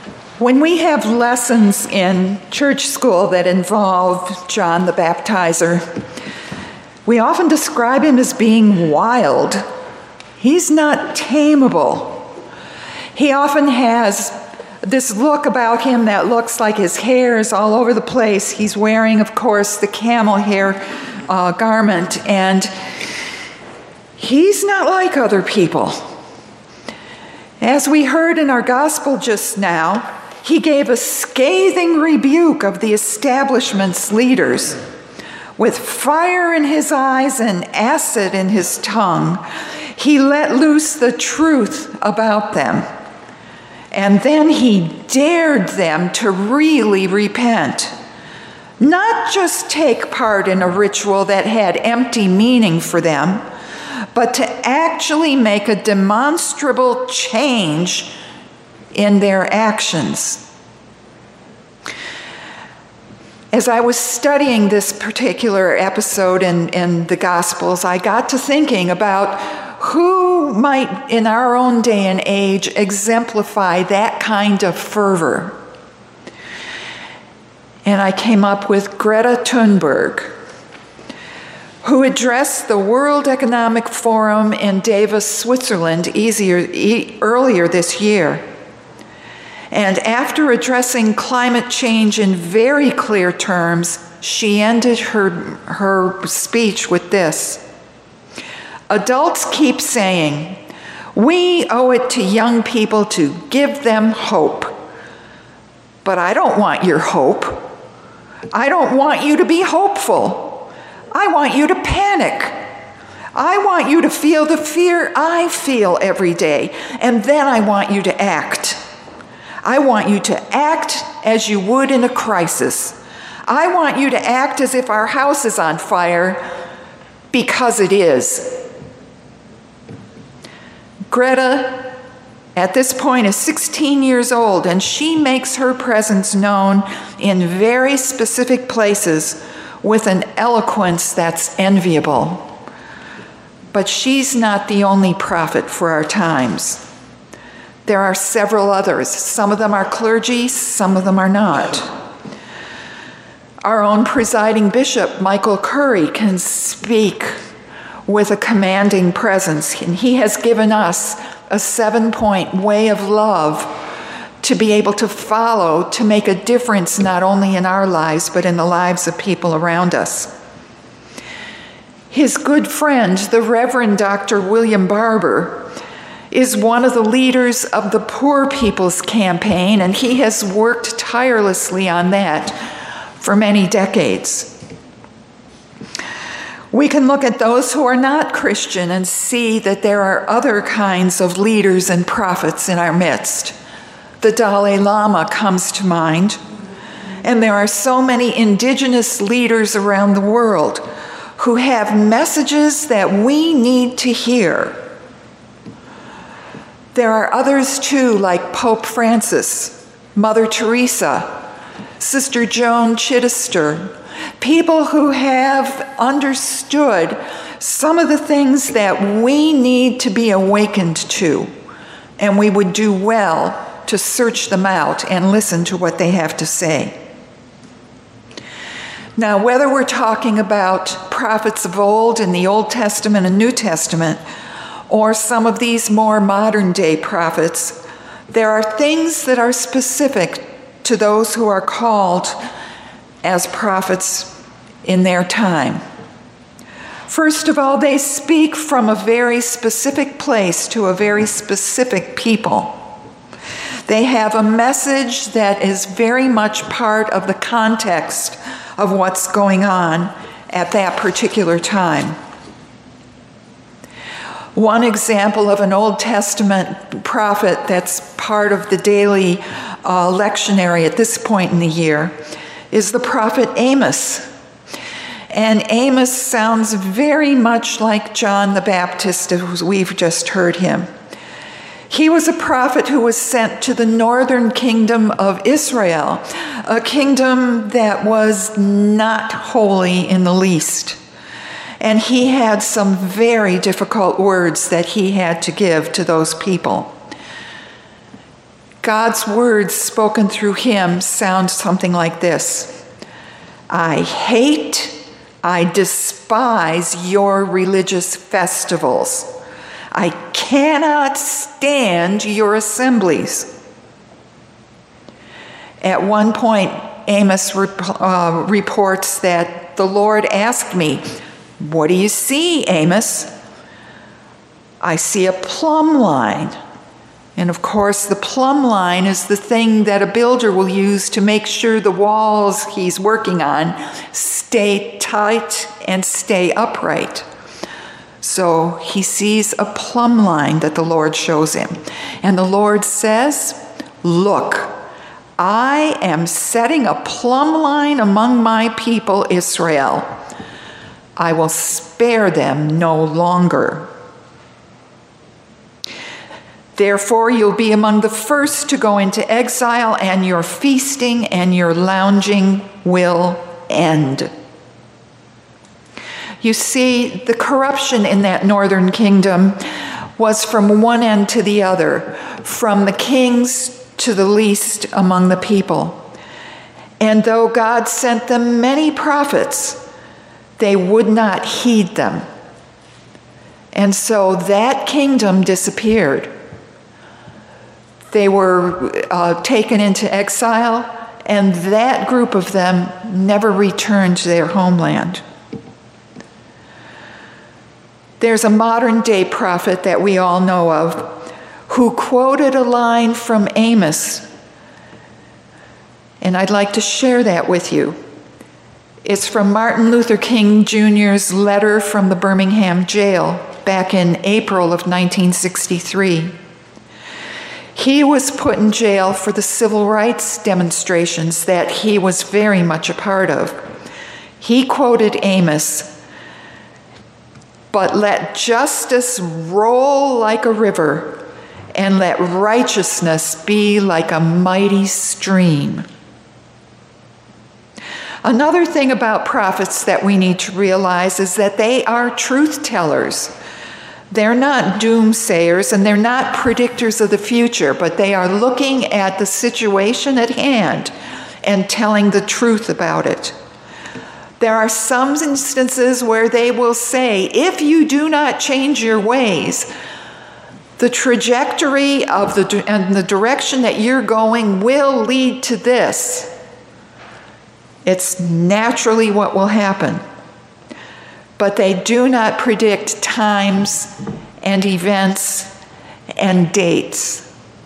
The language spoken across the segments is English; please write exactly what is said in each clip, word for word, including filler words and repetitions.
When we have lessons in church school that involve John the Baptizer, we often describe him as being wild. He's not tameable. He often has this look about him that looks like his hair is all over the place. He's wearing, of course, the camel hair uh, garment, and he's not like other people. As we heard in our gospel just now, he gave a scathing rebuke of the establishment's leaders. With fire in his eyes and acid in his tongue, he let loose the truth about them. And then he dared them to really repent. Not just take part in a ritual that had empty meaning for them, but to actually make a demonstrable change in their actions. As I was studying this particular episode in, in the Gospels, I got to thinking about who might, in our own day and age, exemplify that kind of fervor. And I came up with Greta Thunberg, who addressed the World Economic Forum in Davos, Switzerland, easier, e- earlier this year. And after addressing climate change in very clear terms, she ended her, her speech with this. Adults keep saying, we owe it to young people to give them hope. But I don't want your hope. I don't want you to be hopeful. I want you to panic. I want you to feel the fear I feel every day, and then I want you to act. I want you to act as you would in a crisis. I want you to act as if our house is on fire, because it is. Greta, at this point, is sixteen years old, and she makes her presence known in very specific places with an eloquence that's enviable. But she's not the only prophet for our times. There are several others. Some of them are clergy, some of them are not. Our own presiding bishop, Michael Curry, can speak with a commanding presence, and he has given us a seven-point way of love to be able to follow, to make a difference not only in our lives, but in the lives of people around us. His good friend, the Reverend Doctor William Barber, is one of the leaders of the Poor People's Campaign, and he has worked tirelessly on that for many decades. We can look at those who are not Christian and see that there are other kinds of leaders and prophets in our midst. The Dalai Lama comes to mind, and there are so many indigenous leaders around the world who have messages that we need to hear. There are others too, like Pope Francis, Mother Teresa, Sister Joan Chittister, people who have understood some of the things that we need to be awakened to, and we would do well to search them out and listen to what they have to say. Now, whether we're talking about prophets of old in the Old Testament and New Testament, or some of these more modern day prophets, there are things that are specific to those who are called as prophets in their time. First of all, they speak from a very specific place to a very specific people. They have a message that is very much part of the context of what's going on at that particular time. One example of an Old Testament prophet that's part of the daily uh, lectionary at this point in the year is the prophet Amos. And Amos sounds very much like John the Baptist, as we've just heard him. He was a prophet who was sent to the northern kingdom of Israel, a kingdom that was not holy in the least. And he had some very difficult words that he had to give to those people. God's words spoken through him sound something like this: I hate, I despise your religious festivals. I cannot stand your assemblies. At one point, Amos rep- uh, reports that the Lord asked me, "What do you see, Amos?" "I see a plumb line." And of course, the plumb line is the thing that a builder will use to make sure the walls he's working on stay tight and stay upright. So he sees a plumb line that the Lord shows him. And the Lord says, "Look, I am setting a plumb line among my people Israel. I will spare them no longer. Therefore, you'll be among the first to go into exile, and your feasting and your lounging will end." You see, the corruption in that northern kingdom was from one end to the other, from the kings to the least among the people. And though God sent them many prophets, they would not heed them. And so that kingdom disappeared. They were uh, taken into exile, and that group of them never returned to their homeland. There's a modern day prophet that we all know of who quoted a line from Amos, and I'd like to share that with you. It's from Martin Luther King Junior's letter from the Birmingham jail back in April of nineteen sixty-three. He was put in jail for the civil rights demonstrations that he was very much a part of. He quoted Amos, "But let justice roll like a river, and let righteousness be like a mighty stream." Another thing about prophets that we need to realize is that they are truth tellers. They're not doomsayers and they're not predictors of the future, but they are looking at the situation at hand and telling the truth about it. There are some instances where they will say, if you do not change your ways, the trajectory of the and the direction that you're going will lead to this. It's naturally what will happen. But they do not predict times and events and dates.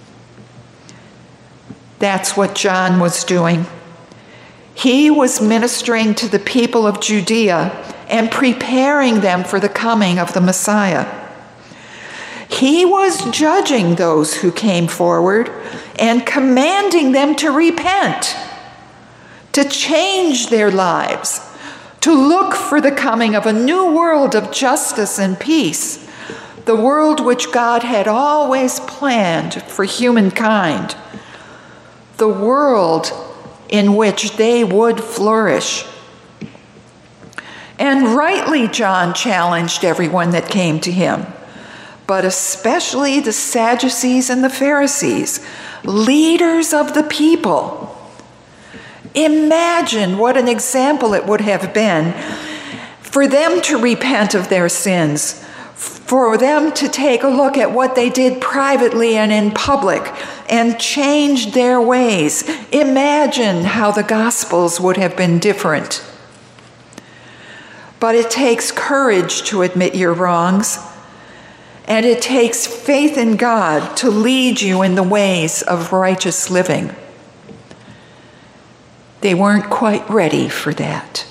That's what John was doing. He was ministering to the people of Judea and preparing them for the coming of the Messiah. He was judging those who came forward and commanding them to repent, to change their lives, to look for the coming of a new world of justice and peace, the world which God had always planned for humankind, the world in which they would flourish. And rightly, John challenged everyone that came to him, but especially the Sadducees and the Pharisees, leaders of the people. Imagine what an example it would have been for them to repent of their sins, for them to take a look at what they did privately and in public and change their ways. Imagine how the Gospels would have been different. But it takes courage to admit your wrongs, and it takes faith in God to lead you in the ways of righteous living. They weren't quite ready for that.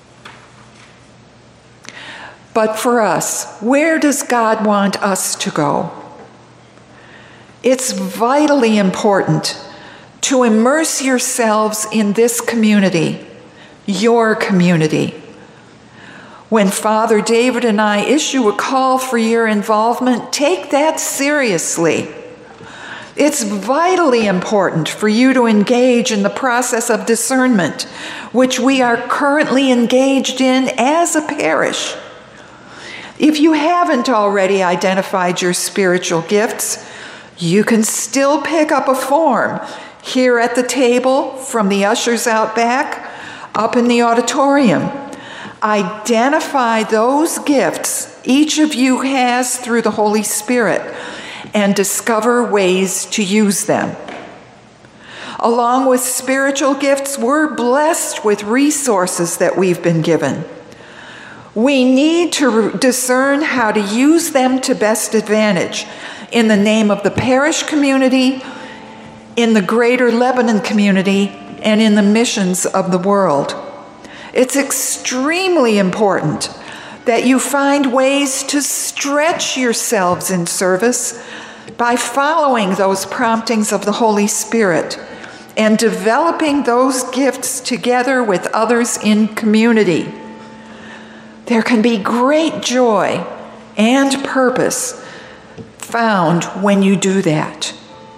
But for us, where does God want us to go? It's vitally important to immerse yourselves in this community, your community. When Father David and I issue a call for your involvement, take that seriously. It's vitally important for you to engage in the process of discernment, which we are currently engaged in as a parish. If you haven't already identified your spiritual gifts, You can still pick up a form here at the table, from the ushers out back, up in the auditorium. Identify those gifts each of you has through the Holy Spirit and discover ways to use them. Along with spiritual gifts, we're blessed with resources that we've been given. We need to discern how to use them to best advantage in the name of the parish community, in the greater Lebanon community, and in the missions of the world. It's extremely important that you find ways to stretch yourselves in service by following those promptings of the Holy Spirit and developing those gifts together with others in community. There can be great joy and purpose found when you do that.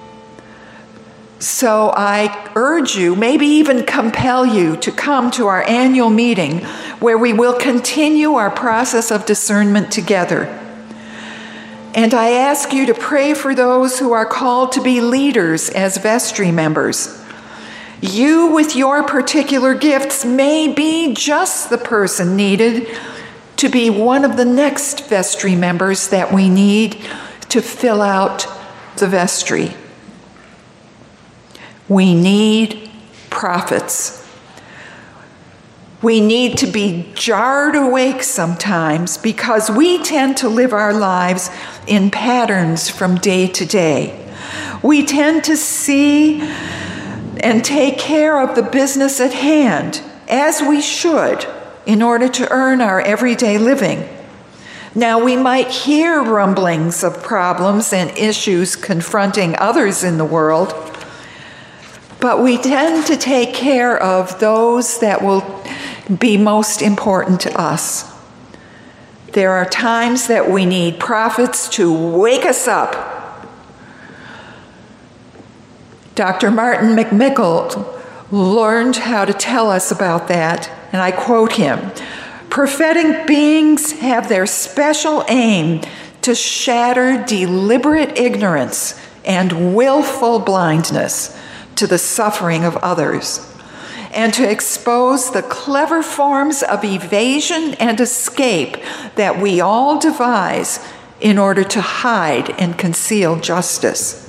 So I urge you, maybe even compel you, to come to our annual meeting where we will continue our process of discernment together. And I ask you to pray for those who are called to be leaders as vestry members. You, with your particular gifts, may be just the person needed to be one of the next vestry members that we need to fill out the vestry. We need prophets. We need to be jarred awake sometimes because we tend to live our lives in patterns from day to day. We tend to see and take care of the business at hand, as we should, in order to earn our everyday living. Now, we might hear rumblings of problems and issues confronting others in the world, but we tend to take care of those that will be most important to us. There are times that we need prophets to wake us up. Doctor Martin McMickle learned how to tell us about that, and I quote him, "Prophetic beings have their special aim to shatter deliberate ignorance and willful blindness to the suffering of others, and to expose the clever forms of evasion and escape that we all devise in order to hide and conceal justice."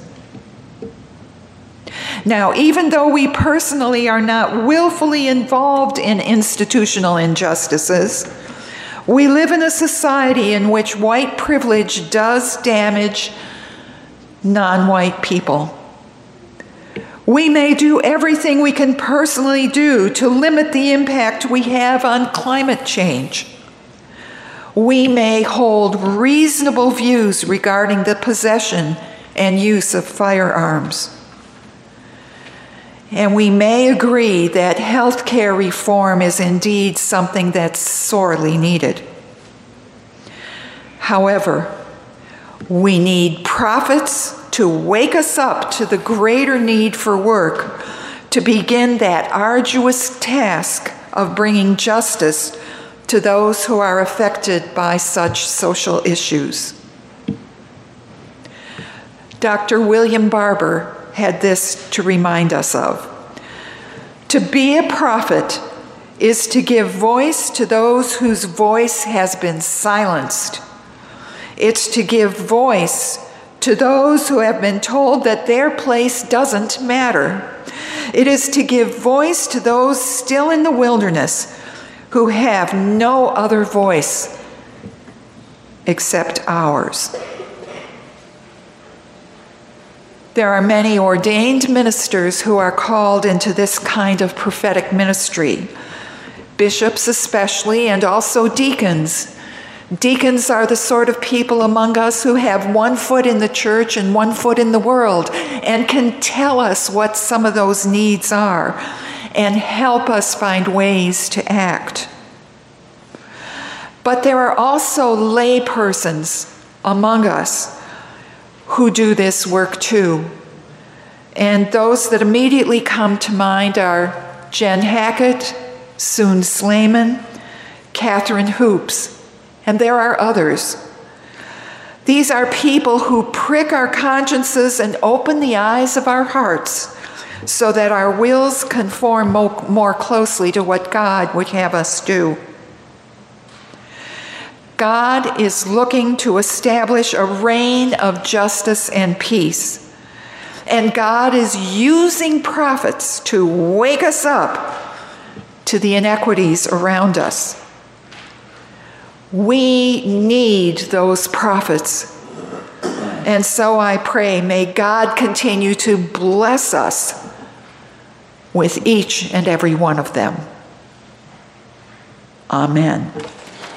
Now, even though we personally are not willfully involved in institutional injustices, we live in a society in which white privilege does damage non-white people. We may do everything we can personally do to limit the impact we have on climate change. We may hold reasonable views regarding the possession and use of firearms. And we may agree that health care reform is indeed something that's sorely needed. However, we need prophets to wake us up to the greater need for work to begin that arduous task of bringing justice to those who are affected by such social issues. Doctor William Barber had this to remind us of. To be a prophet is to give voice to those whose voice has been silenced. It's to give voice to those who have been told that their place doesn't matter. It is to give voice to those still in the wilderness who have no other voice except ours. There are many ordained ministers who are called into this kind of prophetic ministry, bishops especially, and also deacons. Deacons are the sort of people among us who have one foot in the church and one foot in the world and can tell us what some of those needs are and help us find ways to act. But there are also lay persons among us who do this work too. And those that immediately come to mind are Jen Hackett, Soon Slayman, Catherine Hoops, and there are others. These are people who prick our consciences and open the eyes of our hearts so that our wills conform mo- more closely to what God would have us do. God is looking to establish a reign of justice and peace. And God is using prophets to wake us up to the inequities around us. We need those prophets. And so I pray, may God continue to bless us with each and every one of them. Amen.